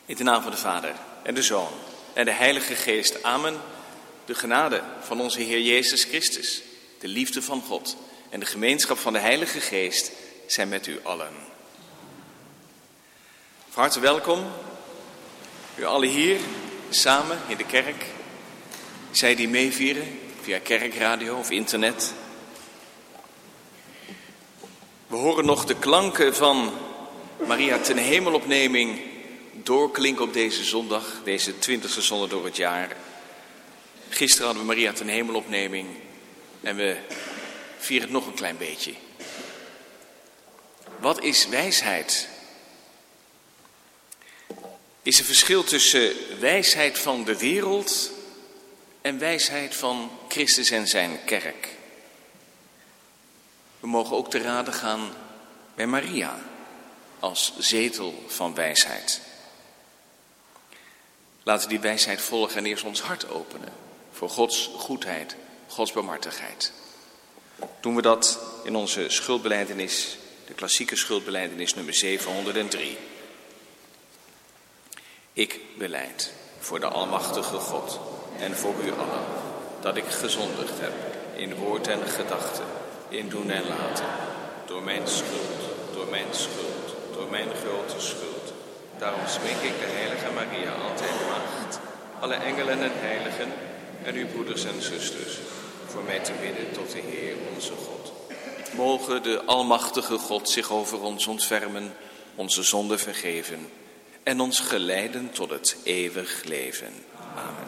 In de naam van de Vader en de Zoon en de Heilige Geest. Amen. De genade van onze Heer Jezus Christus, de liefde van God en de gemeenschap van de Heilige Geest zijn met u allen. Van harte welkom, u allen hier samen in de kerk. Zij die meevieren via kerkradio of internet. We horen nog de klanken van Maria ten Hemelopneming doorklinken op deze zondag, deze 20e zondag door het jaar. Gisteren hadden we Maria ten Hemelopneming en we vieren het nog een klein beetje. Wat is wijsheid? Is er verschil tussen wijsheid van de wereld en wijsheid van Christus en zijn kerk? We mogen ook te raden gaan bij Maria als zetel van wijsheid. Laten we die wijsheid volgen en eerst ons hart openen voor Gods goedheid, Gods barmhartigheid. Doen we dat in onze schuldbelijdenis, de klassieke schuldbelijdenis nummer 703. Ik belijd voor de almachtige God en voor u allen dat ik gezondigd heb in woord en gedachte, in doen en laten, door mijn schuld, door mijn grote schuld. Daarom smeek ik de heilige Maria, altijd maagd, alle engelen en heiligen en uw broeders en zusters, voor mij te bidden tot de Heer onze God. Mogen de almachtige God zich over ons ontfermen, onze zonden vergeven en ons geleiden tot het eeuwig leven. Amen.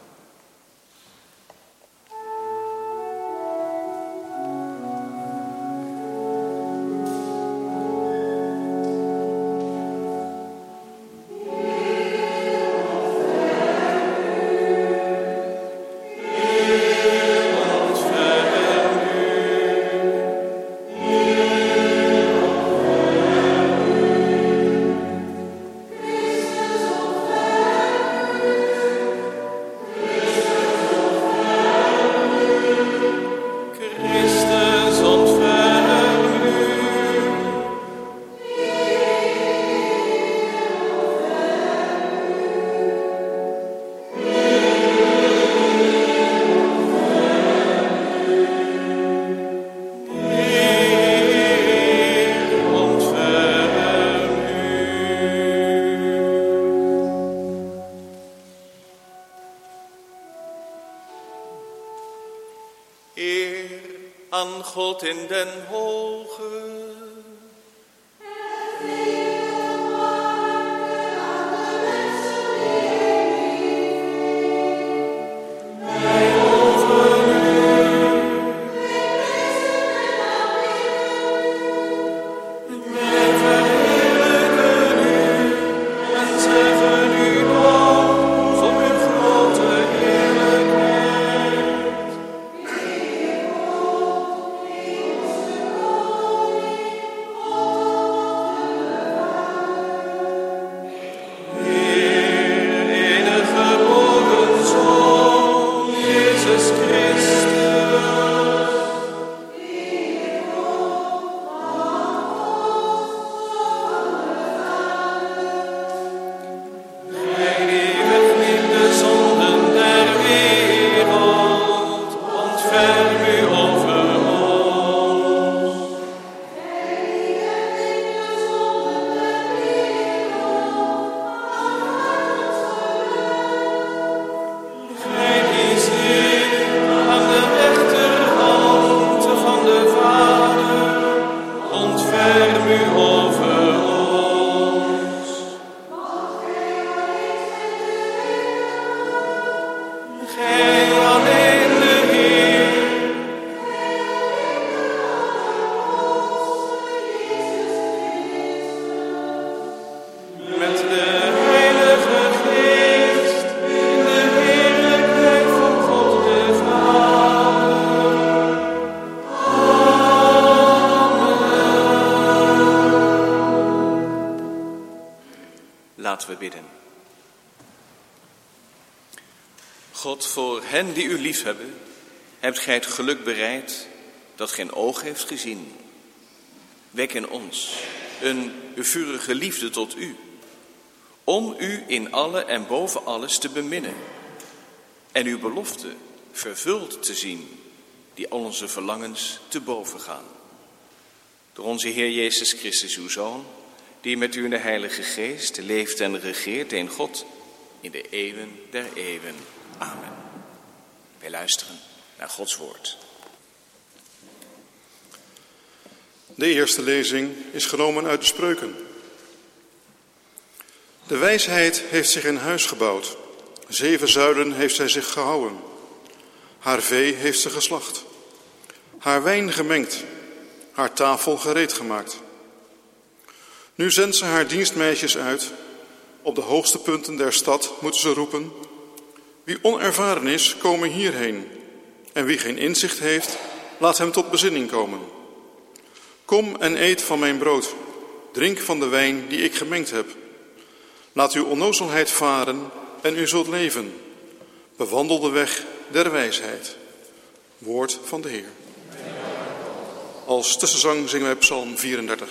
God in den hoge. Laten we bidden. God, voor hen die u liefhebben, hebt gij het geluk bereid dat geen oog heeft gezien. Wek in ons een vurige liefde tot u, om u in alle en boven alles te beminnen en uw belofte vervuld te zien, die al onze verlangens te boven gaan. Door onze Heer Jezus Christus, uw Zoon, die met u in de Heilige Geest leeft en regeert, één God, in de eeuwen der eeuwen. Amen. Wij luisteren naar Gods woord. De eerste lezing is genomen uit de Spreuken. De wijsheid heeft zich een huis gebouwd. 7 zuilen heeft zij zich gehouden. Haar vee heeft ze geslacht. Haar wijn gemengd. Haar tafel gereed gemaakt. Nu zendt ze haar dienstmeisjes uit. Op de hoogste punten der stad moeten ze roepen: wie onervaren is, komen hierheen. En wie geen inzicht heeft, laat hem tot bezinning komen. Kom en eet van mijn brood. Drink van de wijn die ik gemengd heb. Laat uw onnozelheid varen en u zult leven. Bewandel de weg der wijsheid. Woord van de Heer. Als tussenzang zingen wij Psalm 34.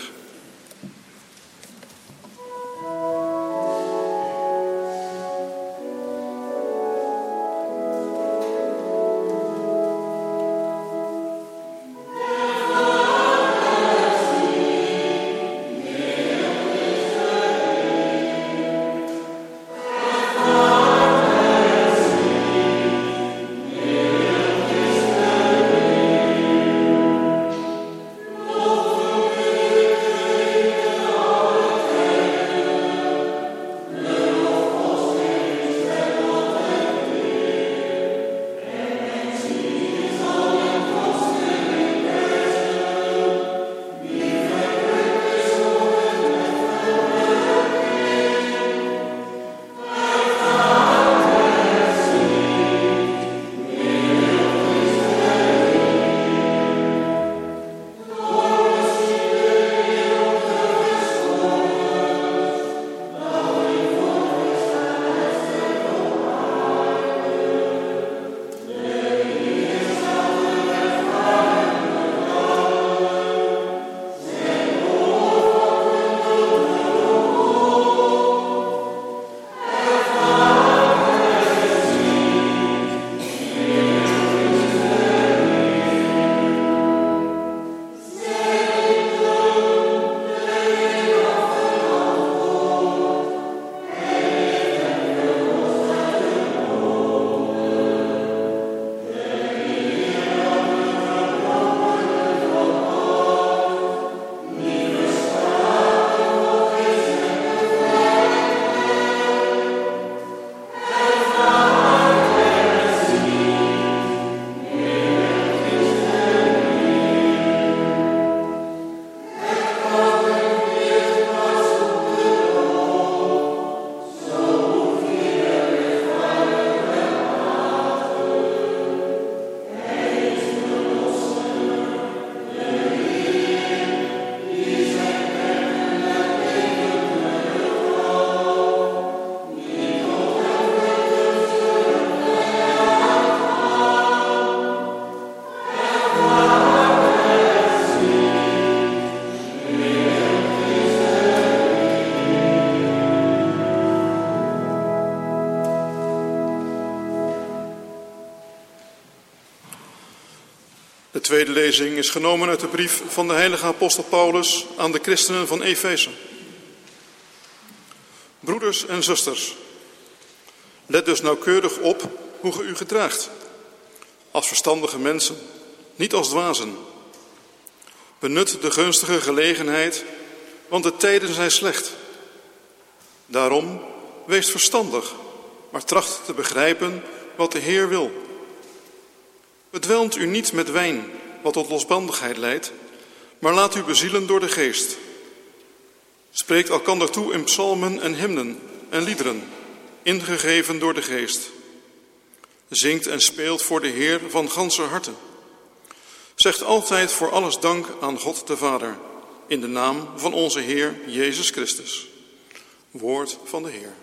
De tweede lezing is genomen uit de brief van de heilige apostel Paulus aan de christenen van Efeze. Broeders en zusters, let dus nauwkeurig op hoe ge u gedraagt, als verstandige mensen, niet als dwazen. Benut de gunstige gelegenheid, want de tijden zijn slecht. Daarom, wees verstandig, maar tracht te begrijpen wat de Heer wil. Bedwelmt u niet met wijn, wat tot losbandigheid leidt, maar laat u bezielen door de geest. Spreekt elkander toe in psalmen en hymnen en liederen, ingegeven door de geest. Zingt en speelt voor de Heer van ganser harte. Zegt altijd voor alles dank aan God de Vader, in de naam van onze Heer Jezus Christus. Woord van de Heer.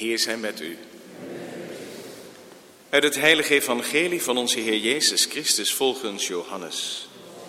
Heer zij met u. Uit het heilige evangelie van onze Heer Jezus Christus volgens Johannes.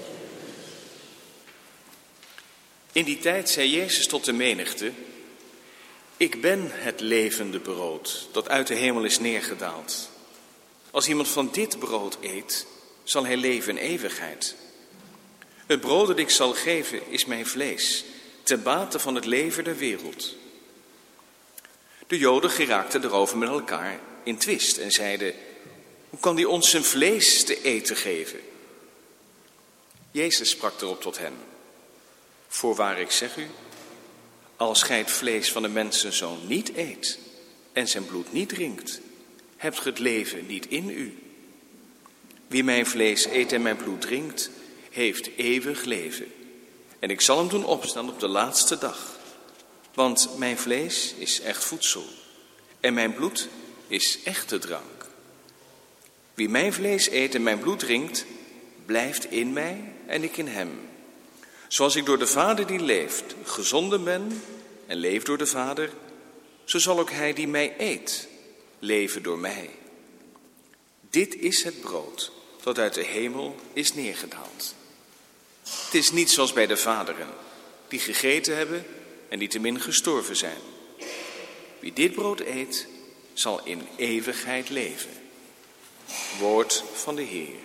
In die tijd zei Jezus tot de menigte: Ik ben het levende brood dat uit de hemel is neergedaald. Als iemand van dit brood eet, zal hij leven in eeuwigheid. Het brood dat ik zal geven is mijn vlees, ten bate van het leven der wereld. De Joden geraakten erover met elkaar in twist en zeiden: Hoe kan die ons zijn vlees te eten geven? Jezus sprak erop tot hen: Voorwaar ik zeg u, als gij het vlees van de mensenzoon niet eet en zijn bloed niet drinkt, hebt ge het leven niet in u. Wie mijn vlees eet en mijn bloed drinkt, heeft eeuwig leven. En ik zal hem doen opstaan op de laatste dag. Want mijn vlees is echt voedsel en mijn bloed is echte drank. Wie mijn vlees eet en mijn bloed drinkt, blijft in mij en ik in hem. Zoals ik door de Vader die leeft gezonden ben en leef door de Vader, zo zal ook hij die mij eet leven door mij. Dit is het brood dat uit de hemel is neergedaald. Het is niet zoals bij de vaderen, die gegeten hebben en niettemin gestorven zijn. Wie dit brood eet, zal in eeuwigheid leven. Woord van de Heer.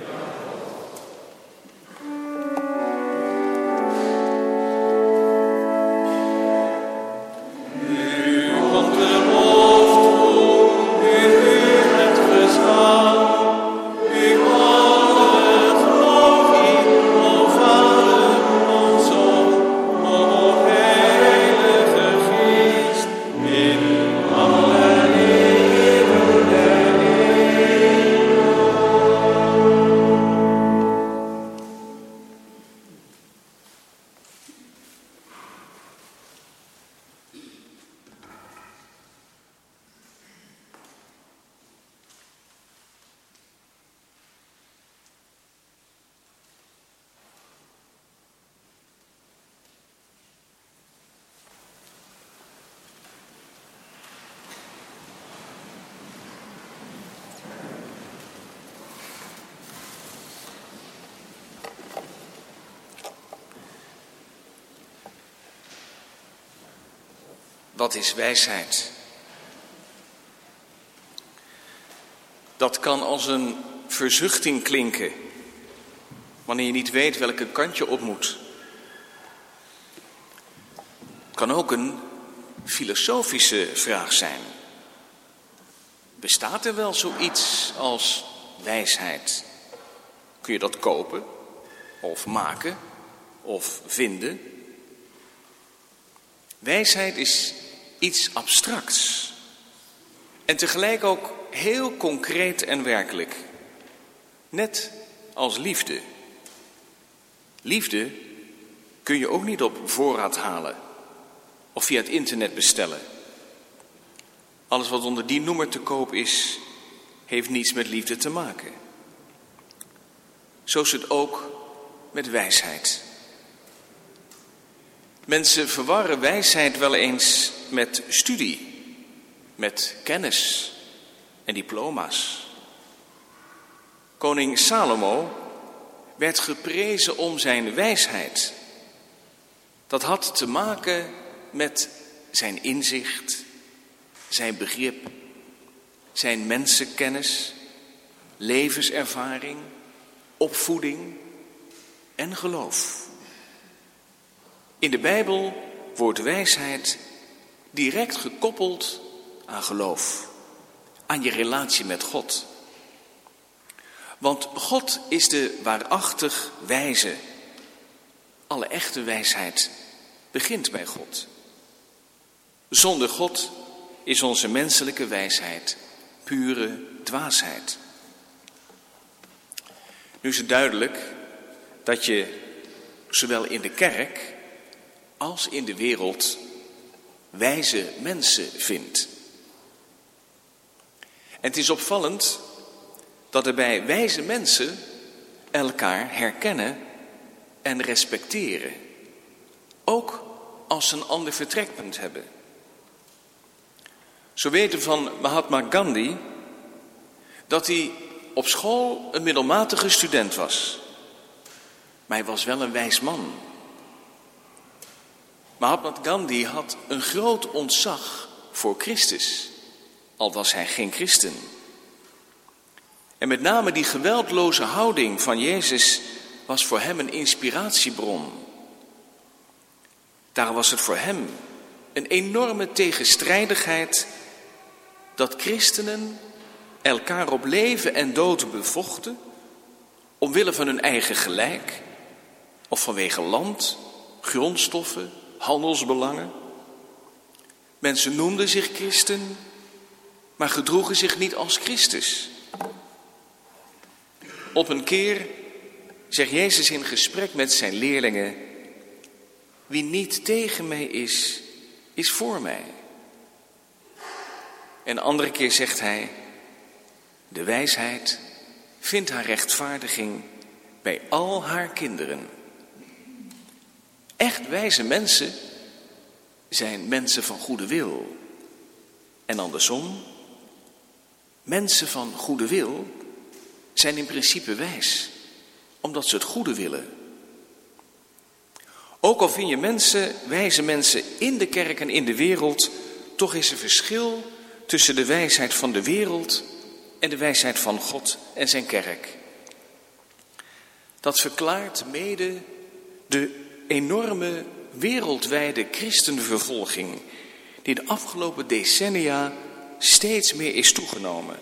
Wat is wijsheid? Dat kan als een verzuchting klinken, wanneer je niet weet welke kant je op moet. Het kan ook een filosofische vraag zijn. Bestaat er wel zoiets als wijsheid? Kun je dat kopen, of maken, of vinden? Wijsheid is iets abstracts en tegelijk ook heel concreet en werkelijk. Net als liefde. Liefde kun je ook niet op voorraad halen of via het internet bestellen. Alles wat onder die noemer te koop is, heeft niets met liefde te maken. Zo is het ook met wijsheid. Mensen verwarren wijsheid wel eens met studie, met kennis en diploma's. Koning Salomo werd geprezen om zijn wijsheid. Dat had te maken met zijn inzicht, zijn begrip, zijn mensenkennis, levenservaring, opvoeding en geloof. In de Bijbel wordt wijsheid direct gekoppeld aan geloof, aan je relatie met God. Want God is de waarachtig wijze. Alle echte wijsheid begint bij God. Zonder God is onze menselijke wijsheid pure dwaasheid. Nu is het duidelijk dat je zowel in de kerk als in de wereld wijze mensen vindt. En het is opvallend dat er bij wijze mensen elkaar herkennen en respecteren. Ook als ze een ander vertrekpunt hebben. Zo weten van Mahatma Gandhi dat hij op school een middelmatige student was. Maar hij was wel een wijs man. Mahatma Gandhi had een groot ontzag voor Christus, al was hij geen christen. En met name die geweldloze houding van Jezus was voor hem een inspiratiebron. Daar was het voor hem een enorme tegenstrijdigheid dat christenen elkaar op leven en dood bevochten, omwille van hun eigen gelijk, of vanwege land, grondstoffen, handelsbelangen. Mensen noemden zich christen, maar gedroegen zich niet als Christus. Op een keer zegt Jezus in gesprek met zijn leerlingen: wie niet tegen mij is, is voor mij. En een andere keer zegt hij: de wijsheid vindt haar rechtvaardiging bij al haar kinderen. Echt wijze mensen zijn mensen van goede wil. En andersom, mensen van goede wil zijn in principe wijs, omdat ze het goede willen. Ook al vind je wijze mensen in de kerk en in de wereld, toch is er verschil tussen de wijsheid van de wereld en de wijsheid van God en zijn kerk. Dat verklaart mede de enorme wereldwijde christenvervolging die de afgelopen decennia steeds meer is toegenomen.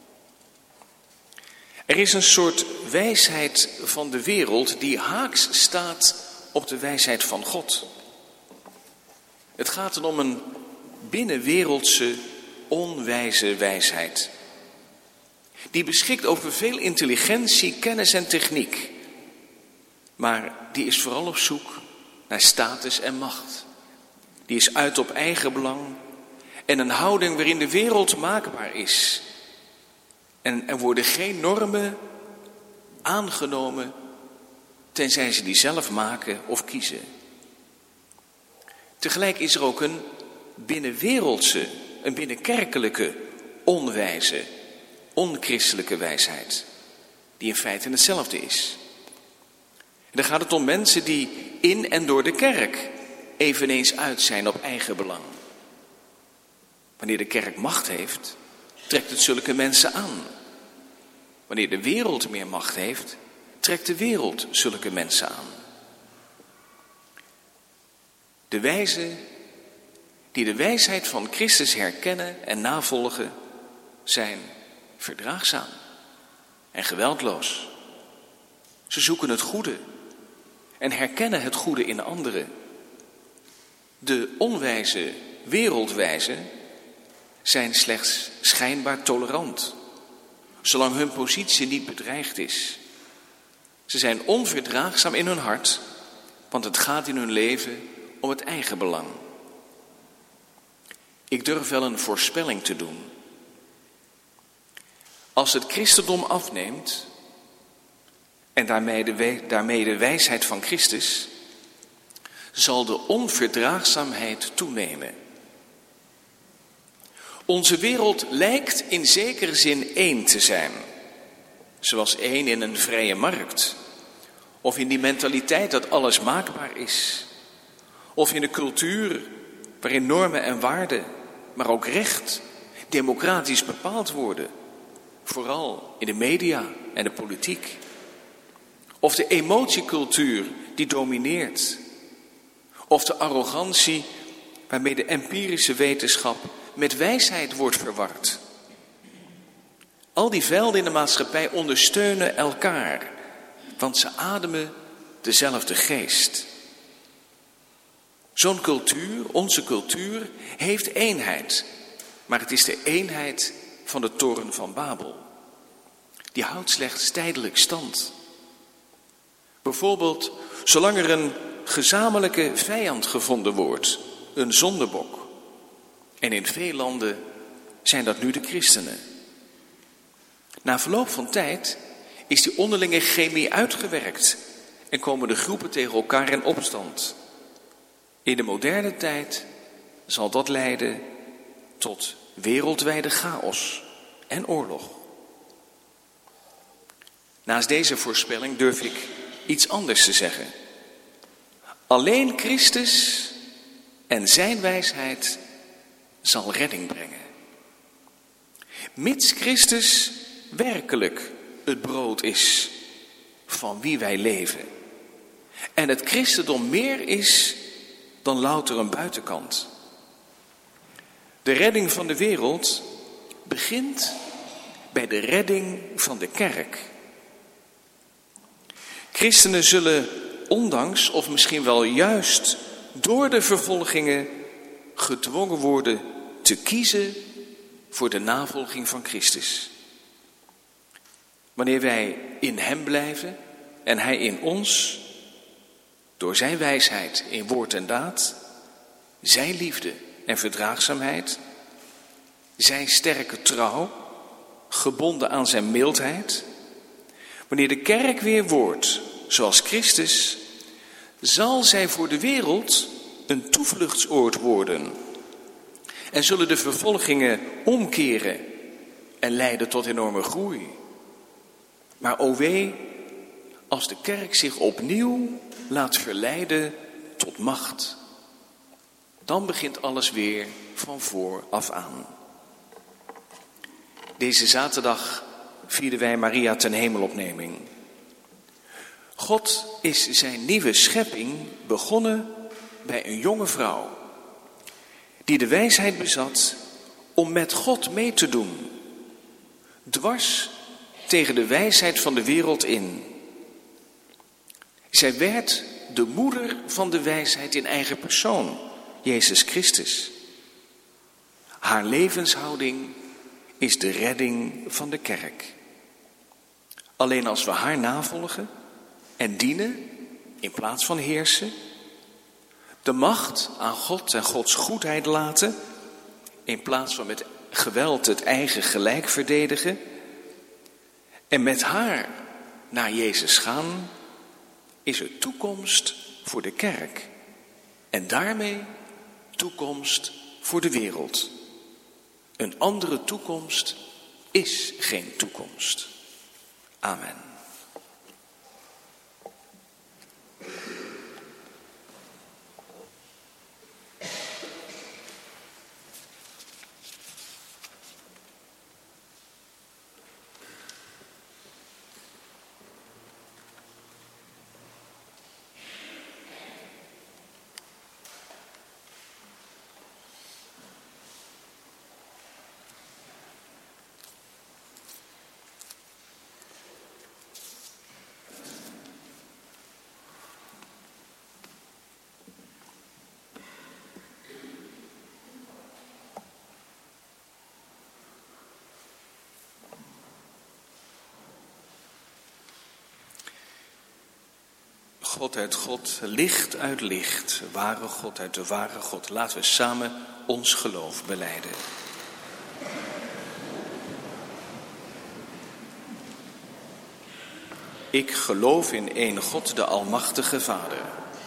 Er is een soort wijsheid van de wereld die haaks staat op de wijsheid van God. Het gaat dan om een binnenwereldse, onwijze wijsheid. Die beschikt over veel intelligentie, kennis en techniek. Maar die is vooral op zoek naar status en macht. Die is uit op eigen belang en een houding waarin de wereld maakbaar is. En er worden geen normen aangenomen tenzij ze die zelf maken of kiezen. Tegelijk is er ook een binnenwereldse, een binnenkerkelijke, onwijze, onchristelijke wijsheid. Die in feite hetzelfde is. En dan gaat het om mensen die in en door de kerk eveneens uit zijn op eigen belang. Wanneer de kerk macht heeft, trekt het zulke mensen aan. Wanneer de wereld meer macht heeft, trekt de wereld zulke mensen aan. De wijzen die de wijsheid van Christus herkennen en navolgen, zijn verdraagzaam en geweldloos. Ze zoeken het goede en herkennen het goede in anderen. De onwijze wereldwijzen zijn slechts schijnbaar tolerant, zolang hun positie niet bedreigd is. Ze zijn onverdraagzaam in hun hart, want het gaat in hun leven om het eigen belang. Ik durf wel een voorspelling te doen. Als het christendom afneemt, en daarmee de wijsheid van Christus, zal de onverdraagzaamheid toenemen. Onze wereld lijkt in zekere zin één te zijn. Zoals één in een vrije markt. Of in die mentaliteit dat alles maakbaar is. Of in een cultuur waarin normen en waarden, maar ook recht, democratisch bepaald worden. Vooral in de media en de politiek. Of de emotiecultuur die domineert. Of de arrogantie waarmee de empirische wetenschap met wijsheid wordt verward. Al die velden in de maatschappij ondersteunen elkaar, want ze ademen dezelfde geest. Zo'n cultuur, onze cultuur, heeft eenheid, maar het is de eenheid van de toren van Babel. Die houdt slechts tijdelijk stand. Bijvoorbeeld, zolang er een gezamenlijke vijand gevonden wordt, een zondebok. En in veel landen zijn dat nu de christenen. Na verloop van tijd is die onderlinge chemie uitgewerkt en komen de groepen tegen elkaar in opstand. In de moderne tijd zal dat leiden tot wereldwijde chaos en oorlog. Naast deze voorspelling durf ik iets anders te zeggen. Alleen Christus en zijn wijsheid zal redding brengen. Mits Christus werkelijk het brood is van wie wij leven. En het christendom meer is dan louter een buitenkant. De redding van de wereld begint bij de redding van de kerk. Christenen zullen ondanks of misschien wel juist door de vervolgingen gedwongen worden te kiezen voor de navolging van Christus. Wanneer wij in hem blijven en hij in ons, door zijn wijsheid in woord en daad, zijn liefde en verdraagzaamheid, zijn sterke trouw, gebonden aan zijn mildheid. Wanneer de kerk weer wordt zoals Christus, zal zij voor de wereld een toevluchtsoord worden. En zullen de vervolgingen omkeren en leiden tot enorme groei. Maar o wee, als de kerk zich opnieuw laat verleiden tot macht, dan begint alles weer van vooraf aan. Deze zaterdag vierden wij Maria ten hemelopneming. God is zijn nieuwe schepping begonnen bij een jonge vrouw, die de wijsheid bezat om met God mee te doen, dwars tegen de wijsheid van de wereld in. Zij werd de moeder van de wijsheid in eigen persoon, Jezus Christus. Haar levenshouding is de redding van de kerk. Alleen als we haar navolgen en dienen in plaats van heersen, de macht aan God en Gods goedheid laten in plaats van met geweld het eigen gelijk verdedigen en met haar naar Jezus gaan, is er toekomst voor de kerk en daarmee toekomst voor de wereld. Een andere toekomst is geen toekomst. Amen. God uit God, licht uit licht, ware God uit de ware God. Laten we samen ons geloof belijden. Ik geloof in één God, de Almachtige Vader.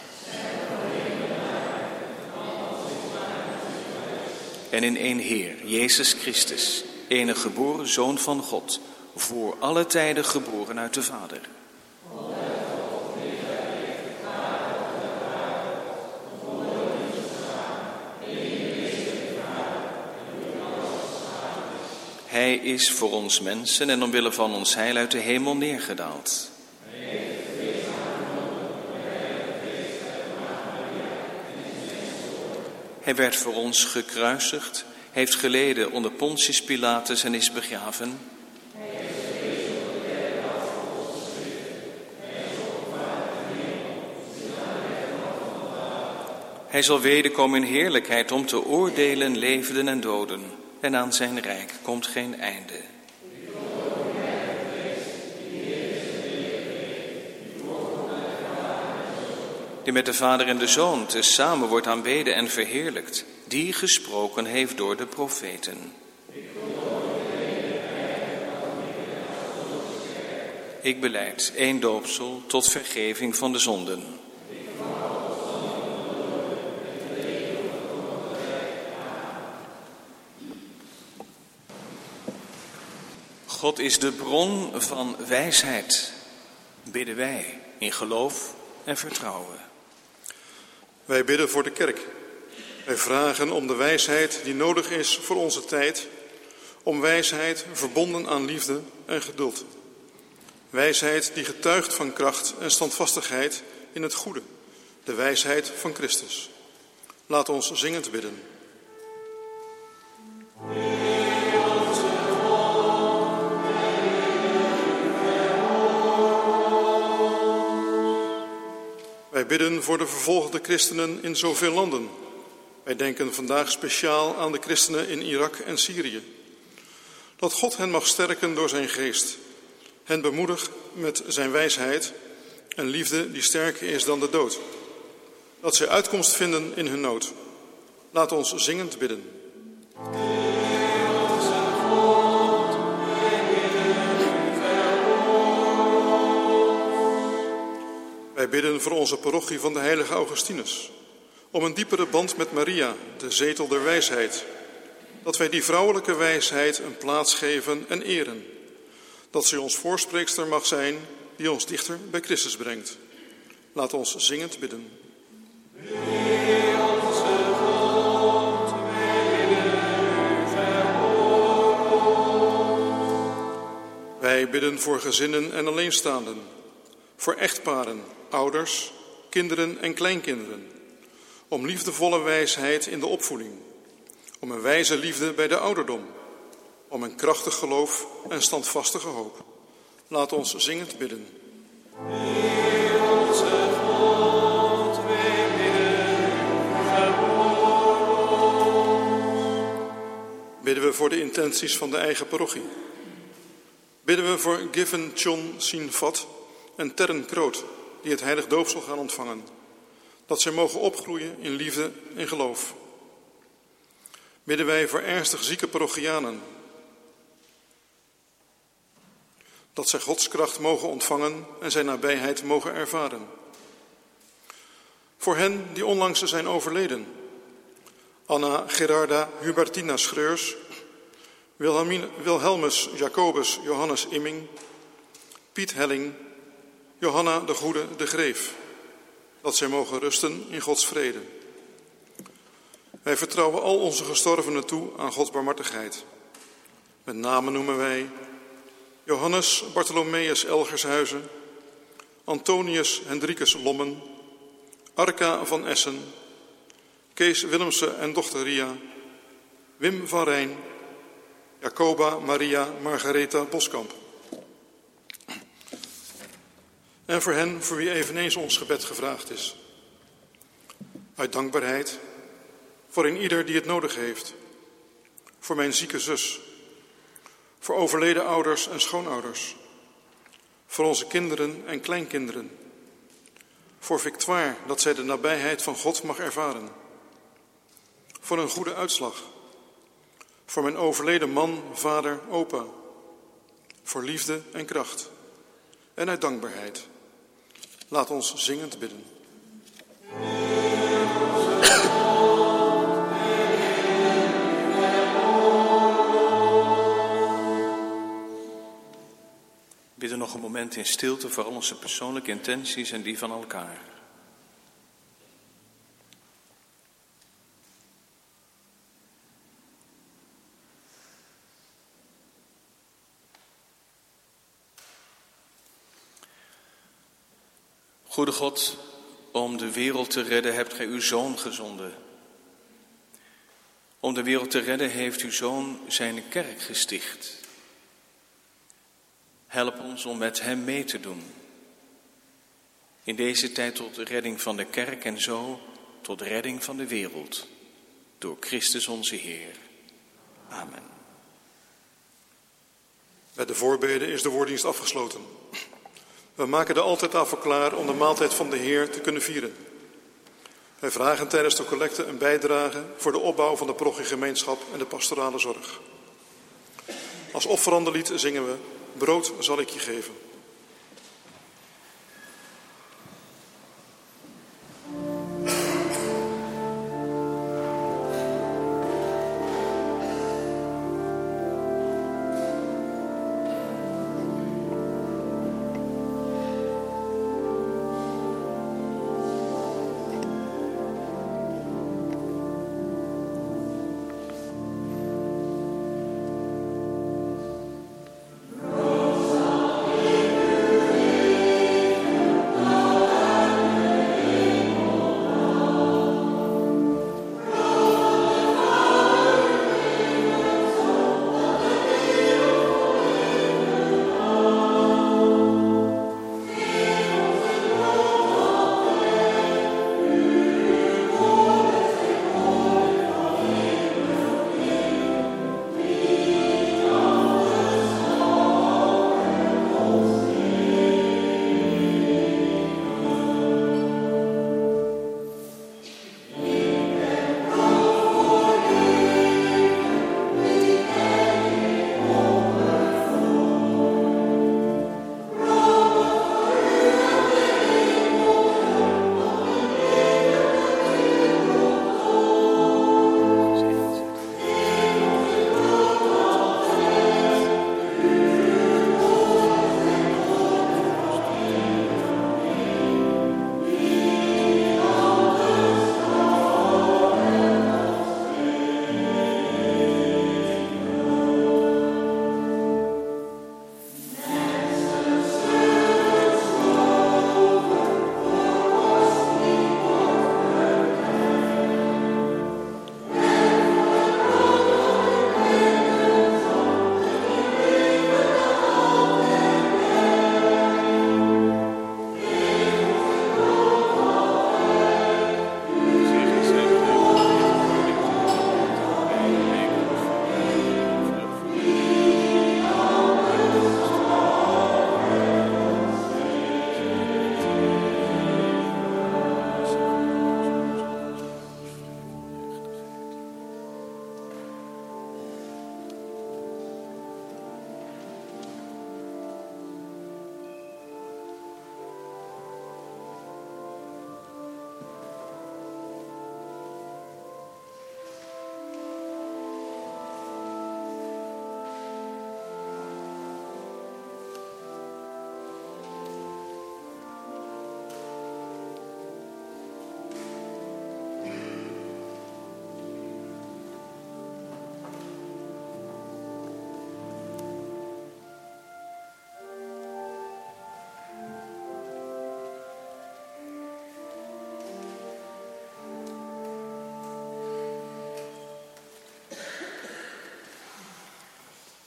En in één Heer, Jezus Christus, enige geboren Zoon van God, voor alle tijden geboren uit de Vader. Hij is voor ons mensen en omwille van ons heil uit de hemel neergedaald. Hij werd voor ons gekruisigd, heeft geleden onder Pontius Pilatus en is begraven. Hij zal wederkomen in heerlijkheid om te oordelen levenden en doden. En aan zijn rijk komt geen einde. Die met de Vader en de Zoon tezamen wordt aanbeden en verheerlijkt, die gesproken heeft door de profeten. Ik belijd één doopsel tot vergeving van de zonden. God is de bron van wijsheid, bidden wij in geloof en vertrouwen. Wij bidden voor de kerk. Wij vragen om de wijsheid die nodig is voor onze tijd, om wijsheid verbonden aan liefde en geduld. Wijsheid die getuigt van kracht en standvastigheid in het goede, de wijsheid van Christus. Laat ons zingend bidden. Wij bidden voor de vervolgde christenen in zoveel landen. Wij denken vandaag speciaal aan de christenen in Irak en Syrië. Dat God hen mag sterken door zijn geest. Hen bemoedigt met zijn wijsheid en liefde die sterker is dan de dood. Dat zij uitkomst vinden in hun nood. Laat ons zingend bidden. Wij bidden voor onze parochie van de heilige Augustinus. Om een diepere band met Maria, de zetel der wijsheid. Dat wij die vrouwelijke wijsheid een plaats geven en eren. Dat zij ons voorspreekster mag zijn die ons dichter bij Christus brengt. Laat ons zingend bidden. Wij bidden voor gezinnen en alleenstaanden. Voor echtparen, ouders, kinderen en kleinkinderen. Om liefdevolle wijsheid in de opvoeding. Om een wijze liefde bij de ouderdom. Om een krachtig geloof en standvastige hoop. Laat ons zingend bidden. Bidden we voor de intenties van de eigen parochie. Bidden we voor Given Chon Sin Fat en Terren Kroot, die het heilig doopsel gaan ontvangen. Dat zij mogen opgroeien in liefde en geloof. Bidden wij voor ernstig zieke parochianen. Dat zij Gods kracht mogen ontvangen en zijn nabijheid mogen ervaren. Voor hen die onlangs zijn overleden. Anna Gerarda Hubertina Schreurs, Wilhelmus Jacobus Johannes Imming, Piet Helling, Johanna de Goede de Greef. Dat zij mogen rusten in Gods vrede. Wij vertrouwen al onze gestorvenen toe aan Gods barmhartigheid. Met name noemen wij Johannes Bartholomeus Elgershuizen, Antonius Hendrikus Lommen, Arca van Essen, Kees Willemsen en dochter Ria, Wim van Rijn, Jacoba Maria Margaretha Boskamp. En voor hen voor wie eveneens ons gebed gevraagd is. Uit dankbaarheid voor een ieder die het nodig heeft. Voor mijn zieke zus. Voor overleden ouders en schoonouders. Voor onze kinderen en kleinkinderen. Voor Victoire, dat zij de nabijheid van God mag ervaren. Voor een goede uitslag. Voor mijn overleden man, vader, opa. Voor liefde en kracht. En uit dankbaarheid. Laat ons zingend bidden. Bidden nog een moment in stilte voor al onze persoonlijke intenties en die van elkaar. Goede God, om de wereld te redden hebt gij uw Zoon gezonden. Om de wereld te redden heeft uw Zoon zijn kerk gesticht. Help ons om met hem mee te doen. In deze tijd tot de redding van de kerk en zo tot de redding van de wereld. Door Christus onze Heer. Amen. Bij de voorbeden is de woorddienst afgesloten. We maken de altaartafel klaar om de maaltijd van de Heer te kunnen vieren. Wij vragen tijdens de collecte een bijdrage voor de opbouw van de parochiegemeenschap en de pastorale zorg. Als offerandelied zingen we: brood zal ik je geven.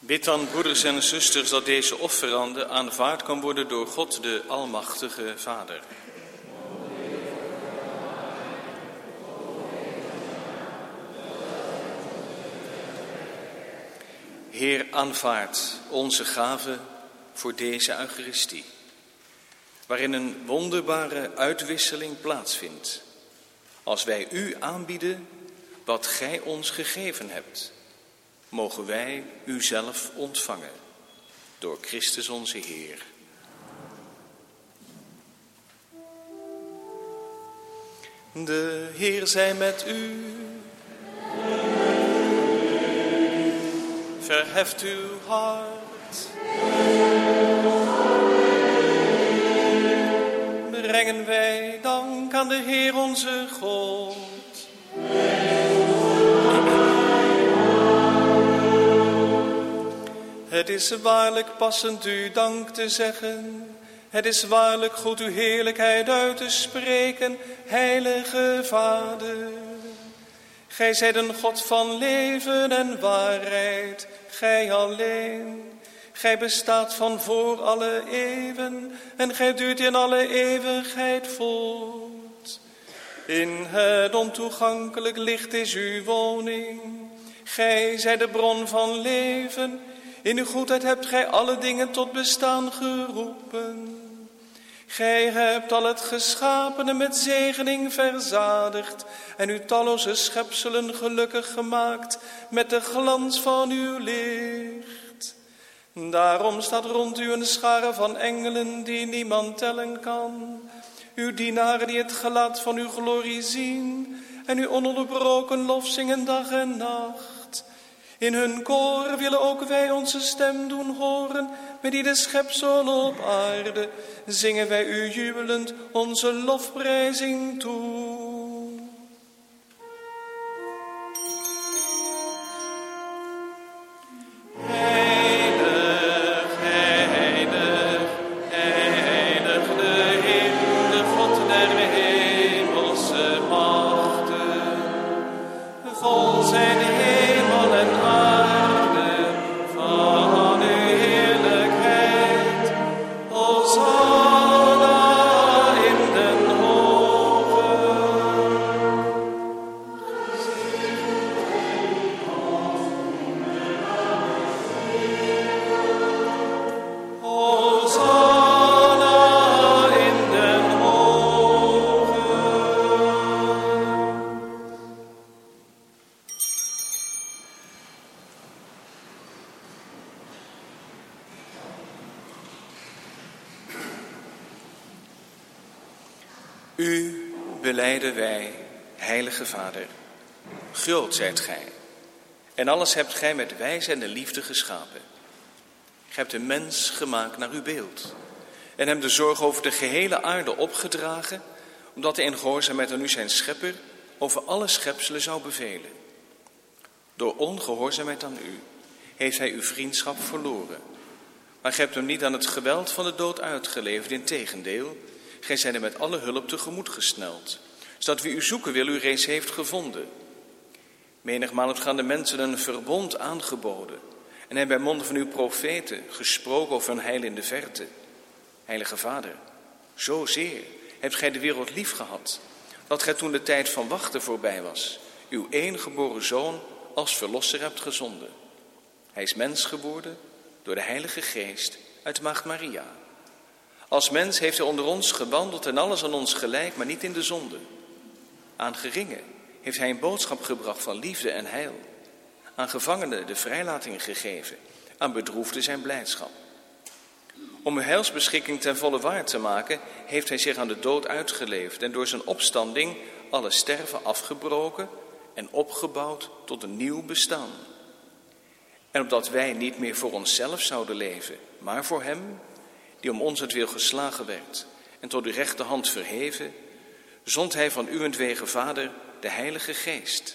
Bid dan, broeders en zusters, dat deze offerande aanvaard kan worden door God, de Almachtige Vader. Heer, aanvaard onze gave voor deze Eucharistie, waarin een wonderbare uitwisseling plaatsvindt, als wij u aanbieden wat gij ons gegeven hebt. Mogen wij u zelf ontvangen, door Christus onze Heer. De Heer zij met u. Verheft uw hart. Brengen wij dank aan de Heer onze God. Het is waarlijk passend u dank te zeggen. Het is waarlijk goed uw heerlijkheid uit te spreken, heilige Vader. Gij zijt een God van leven en waarheid, gij alleen. Gij bestaat van voor alle eeuwen en gij duurt in alle eeuwigheid voort. In het ontoegankelijk licht is uw woning. Gij zijt de bron van leven. In uw goedheid hebt gij alle dingen tot bestaan geroepen. Gij hebt al het geschapene met zegening verzadigd en uw talloze schepselen gelukkig gemaakt met de glans van uw licht. Daarom staat rond u een schare van engelen die niemand tellen kan. Uw dienaren die het gelaat van uw glorie zien en uw ononderbroken lof zingen dag en nacht. In hun koor willen ook wij onze stem doen horen, met ieder schepsel op aarde zingen wij u jubelend onze lofprijzing toe. Heilig, heilig, heilig de Heer, de God der hemelse machten. Vol zijn hemel en aarde van uw heerlijkheid. Hosanna in den hogen. Hosanna in den hogen. U belijden wij, heilige Vader. Groot zijt gij, en alles hebt gij met wijze en de liefde geschapen. Gij hebt de mens gemaakt naar uw beeld, en hem de zorg over de gehele aarde opgedragen, omdat hij in gehoorzaamheid aan u zijn schepper over alle schepselen zou bevelen. Door ongehoorzaamheid aan u heeft hij uw vriendschap verloren. Maar gij hebt hem niet aan het geweld van de dood uitgeleverd, integendeel, gij zijt hem met alle hulp tegemoet gesneld, zodat wie u zoeken wil u reeds heeft gevonden. Menigmaal hebt gij aan de mensen een verbond aangeboden en hebben bij monden van uw profeten gesproken over hun heil in de verte. Heilige Vader, zozeer hebt gij de wereld lief gehad, dat gij toen de tijd van wachten voorbij was, uw enige geboren Zoon als verlosser hebt gezonden. Hij is mens geworden door de Heilige Geest uit de Maagd Maria. Als mens heeft hij onder ons gewandeld en alles aan ons gelijk, maar niet in de zonde. Aan geringen heeft hij een boodschap gebracht van liefde en heil. Aan gevangenen de vrijlating gegeven, aan bedroefden zijn blijdschap. Om uw heilsbeschikking ten volle waar te maken, heeft hij zich aan de dood uitgeleverd en door zijn opstanding alle sterven afgebroken en opgebouwd tot een nieuw bestaan. En opdat wij niet meer voor onszelf zouden leven, maar voor hem, die om onzentwil geslagen werd en tot uw rechterhand verheven, zond hij van uwentwege, Vader, de Heilige Geest,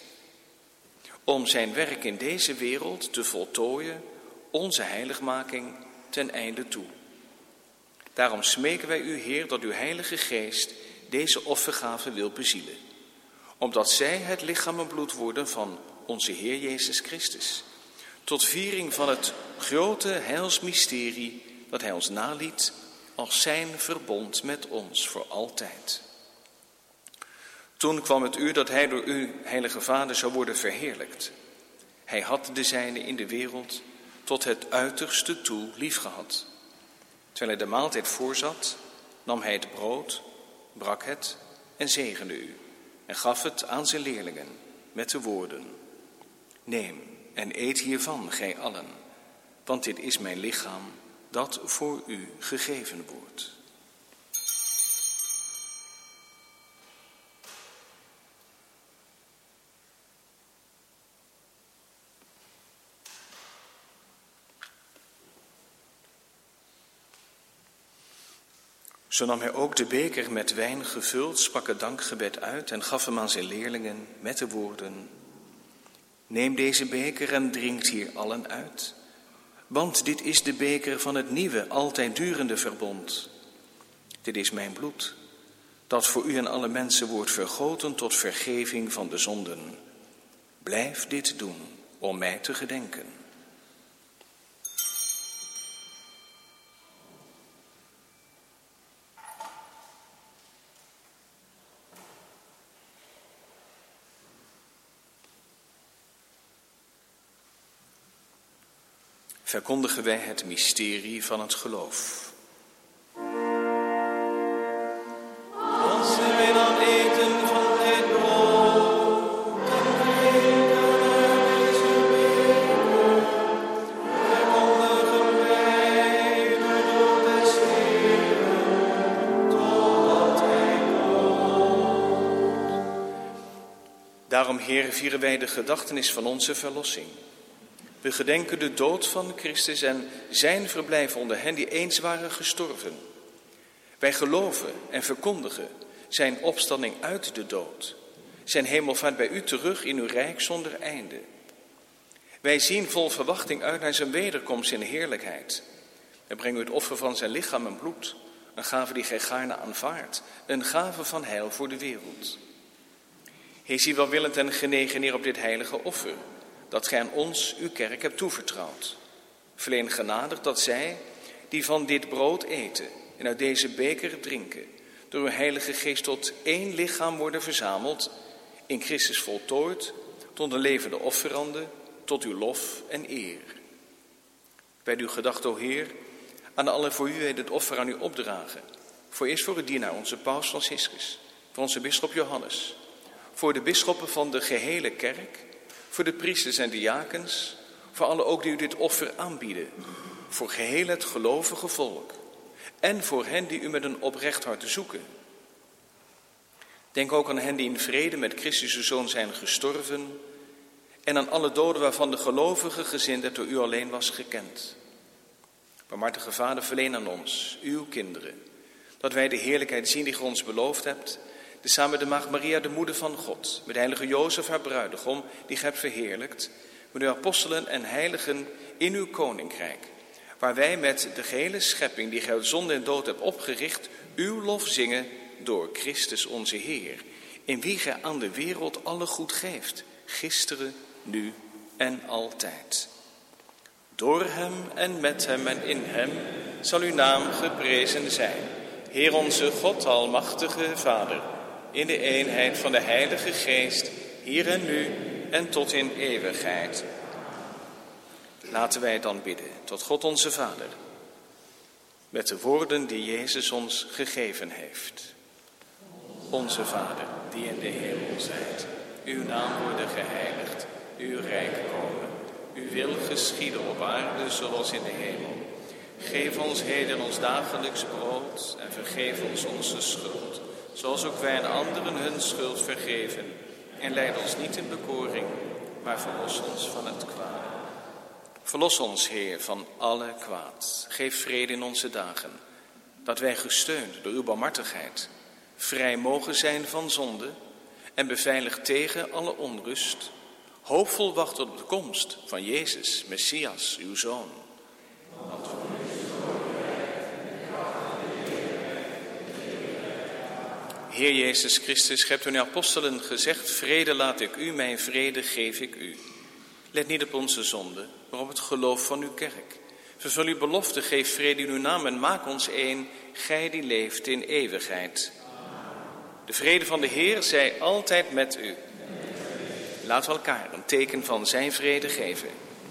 om zijn werk in deze wereld te voltooien, onze heiligmaking ten einde toe. Daarom smeken wij u, Heer, dat uw Heilige Geest deze offergave wil bezielen, opdat zij het lichaam en bloed worden van onze Heer Jezus Christus, tot viering van het grote heilsmysterie dat hij ons naliet als zijn verbond met ons voor altijd. Toen kwam het uur dat hij door u, heilige Vader, zou worden verheerlijkt. Hij had de zijne in de wereld tot het uiterste toe liefgehad. Terwijl hij de maaltijd voorzat, nam hij het brood, brak het en zegende u en gaf het aan zijn leerlingen met de woorden: neem en eet hiervan, gij allen, want dit is mijn lichaam dat voor u gegeven wordt. Zo nam hij ook de beker met wijn gevuld, sprak het dankgebed uit en gaf hem aan zijn leerlingen met de woorden: neem deze beker en drinkt hier allen uit, want dit is de beker van het nieuwe, altijd durende verbond. Dit is mijn bloed, dat voor u en alle mensen wordt vergoten tot vergeving van de zonden. Blijf dit doen om mij te gedenken. Verkondigen wij het mysterie van het geloof. Als wij dan eten van dit brood en drinken uit deze beker, verkondigen wij de dood des Heeren totdat hij komt. Daarom, Heer, vieren wij de gedachtenis van onze verlossing. We gedenken de dood van Christus en zijn verblijf onder hen die eens waren gestorven. Wij geloven en verkondigen zijn opstanding uit de dood, zijn hemelvaart bij u terug in uw rijk zonder einde. Wij zien vol verwachting uit naar zijn wederkomst in heerlijkheid. Wij brengen u het offer van zijn lichaam en bloed, een gave die gij gaarne aanvaardt, een gave van heil voor de wereld. Heer, zie welwillend en genegen neer op dit heilige offer, dat gij aan ons, uw kerk, hebt toevertrouwd. Verleen genadig dat zij, die van dit brood eten en uit deze beker drinken, door uw heilige geest tot één lichaam worden verzameld, in Christus voltooid, tot een levende offerande, tot uw lof en eer. Bij uw gedachte, o Heer, aan alle voor u het offer aan u opdragen. Voor eerst voor uw dienaar, onze paus Franciscus, voor onze bisschop Johannes, voor de bisschoppen van de gehele kerk, voor de priesters en diakens, voor alle ook die u dit offer aanbieden, voor geheel het gelovige volk en voor hen die u met een oprecht hart zoeken. Denk ook aan hen die in vrede met Christus uw Zoon zijn gestorven en aan alle doden waarvan de gelovige gezindheid door u alleen was gekend. Barmhartige Vader, verleen aan ons, uw kinderen, dat wij de heerlijkheid zien die gij ons beloofd hebt, samen met de Maagd Maria, de moeder van God, met de heilige Jozef, haar bruidegom, die gij hebt verheerlijkt, met uw apostelen en heiligen in uw koninkrijk, waar wij met de gehele schepping, die gij uit zonde en dood hebt opgericht, uw lof zingen door Christus onze Heer, in wie gij aan de wereld alle goed geeft, gisteren, nu en altijd. Door hem en met hem en in hem zal uw naam geprezen zijn, Heer onze God, almachtige Vader, in de eenheid van de Heilige Geest, hier en nu en tot in eeuwigheid. Laten wij dan bidden tot God onze Vader, met de woorden die Jezus ons gegeven heeft. Onze Vader, die in de hemel zijt, uw naam worden geheiligd, uw rijk komen, uw wil geschieden op aarde zoals in de hemel. Geef ons heden ons dagelijks brood en vergeef ons onze schuld, zoals ook wij aan anderen hun schuld vergeven. En leid ons niet in bekoring, maar verlos ons van het kwade. Verlos ons, Heer, van alle kwaad. Geef vrede in onze dagen, dat wij gesteund door uw barmhartigheid vrij mogen zijn van zonde en beveiligd tegen alle onrust, hoopvol wachten op de komst van Jezus, Messias, uw Zoon. Heer Jezus Christus, gij hebt uw apostelen gezegd: vrede laat ik u, mijn vrede geef ik u. Let niet op onze zonde, maar op het geloof van uw kerk. Vervul uw belofte, geef vrede in uw naam en maak ons één, gij die leeft in eeuwigheid. De vrede van de Heer zij altijd met u. Laten we elkaar een teken van zijn vrede geven.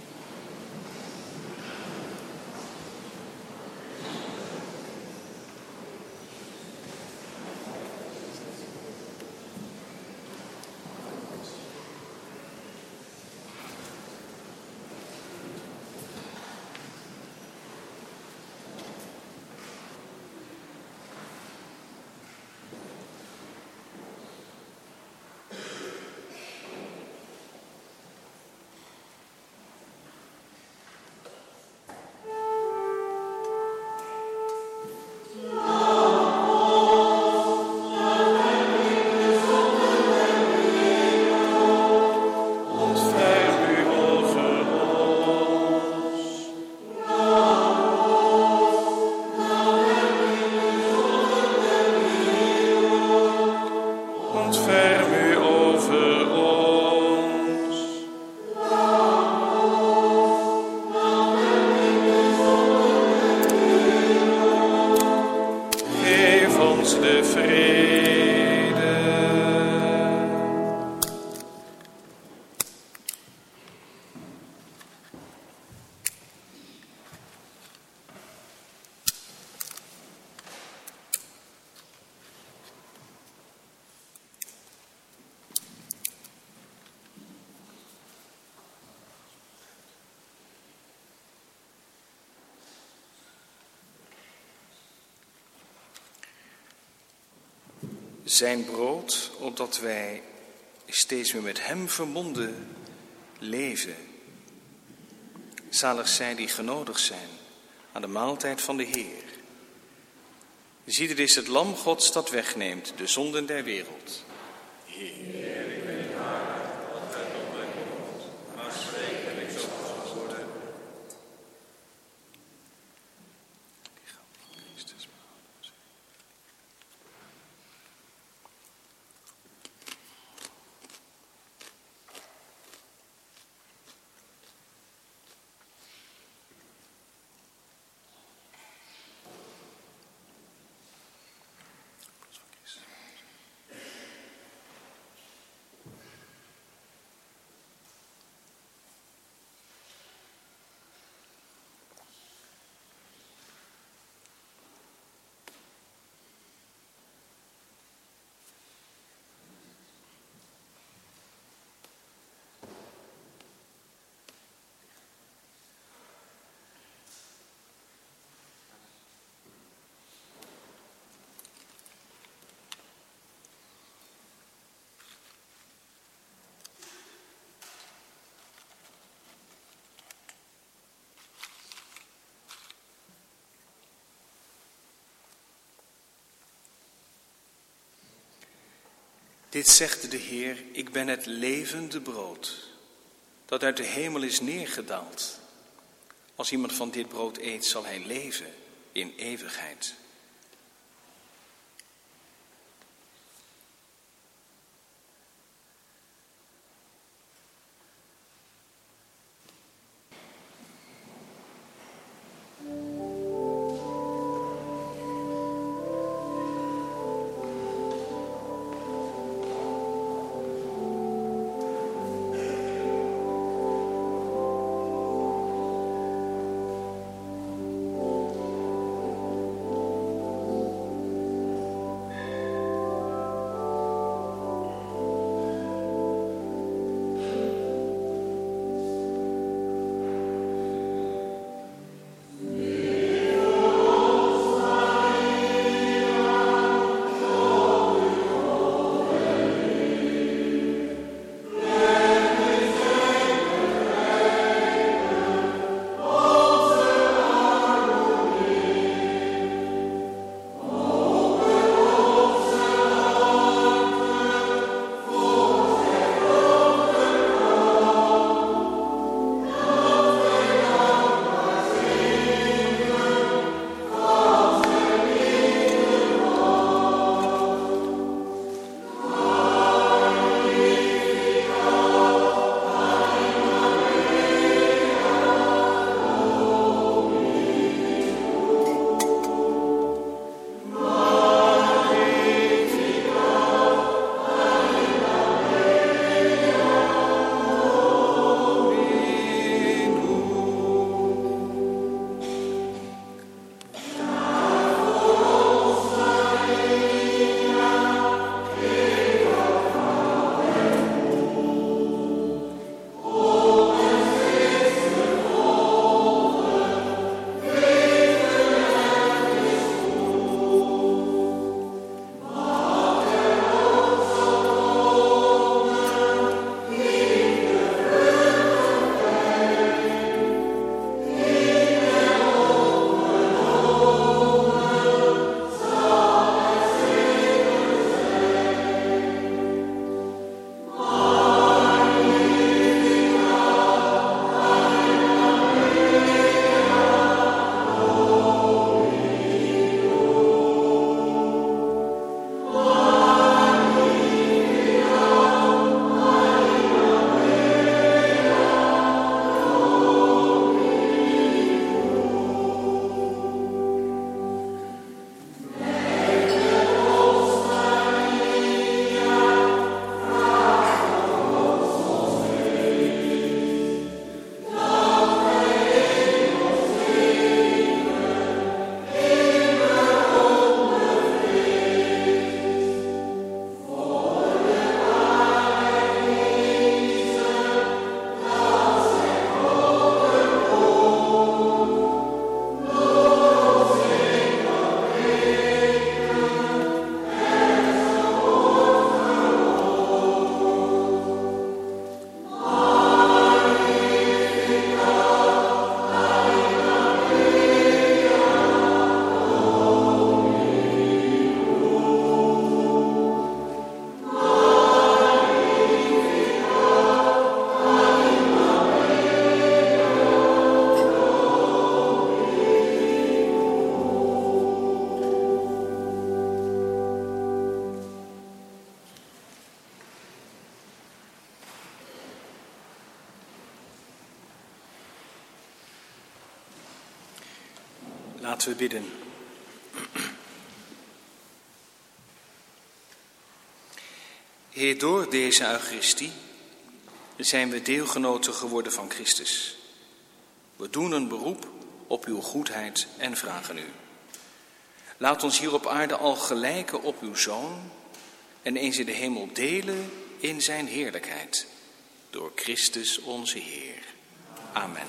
Zijn brood, opdat wij steeds meer met hem verbonden leven. Zalig zij die genodigd zijn aan de maaltijd van de Heer. Zie, dit is het lam Gods dat wegneemt de zonden der wereld. Heer, ik ben niet waardig dat gij tot mij komt, maar spreek en ik zal antwoorden. Dit zegt de Heer, ik ben het levende brood, dat uit de hemel is neergedaald. Als iemand van dit brood eet, zal hij leven in eeuwigheid. Laten we bidden. Heer, door deze Eucharistie zijn we deelgenoten geworden van Christus. We doen een beroep op uw goedheid en vragen u. Laat ons hier op aarde al gelijken op uw Zoon en eens in de hemel delen in zijn heerlijkheid. Door Christus onze Heer. Amen.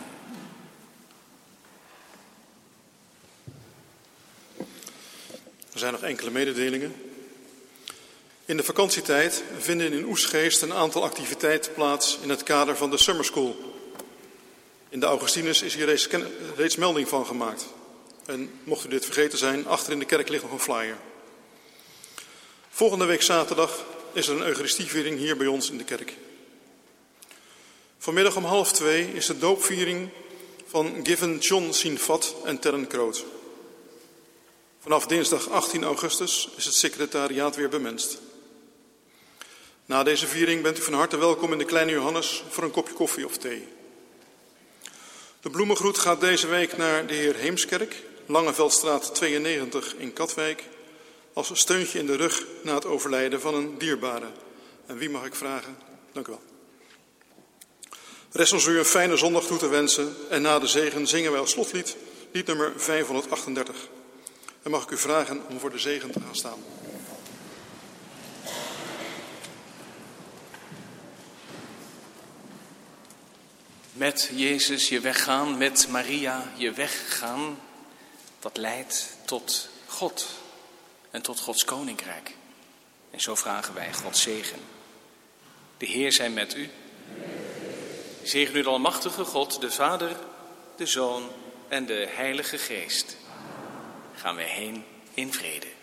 Er zijn nog enkele mededelingen. In de vakantietijd vinden in Oegstgeest een aantal activiteiten plaats in het kader van de Summer School. In de Augustinus is hier reeds melding van gemaakt. En mocht u dit vergeten zijn, achter in de kerk ligt nog een flyer. Volgende week zaterdag is er een Eucharistieviering hier bij ons in de kerk. Vanmiddag om 1:30 is de doopviering van Given John Sinvat en Terren Kroot. Vanaf dinsdag 18 augustus is het secretariaat weer bemenst. Na deze viering bent u van harte welkom in de Kleine Johannes voor een kopje koffie of thee. De bloemengroet gaat deze week naar de heer Heemskerk, Langeveldstraat 92 in Katwijk, als een steuntje in de rug na het overlijden van een dierbare. En wie mag ik vragen? Dank u wel. Rest ons u een fijne zondag toe te wensen en na de zegen zingen wij als slotlied lied nummer 538. En mag ik u vragen om voor de zegen te gaan staan. Met Jezus je weggaan, met Maria je weggaan, dat leidt tot God en tot Gods koninkrijk. En zo vragen wij Gods zegen. De Heer zij met u. Zegen u de almachtige God, de Vader, de Zoon en de Heilige Geest. Gaan wij heen in vrede.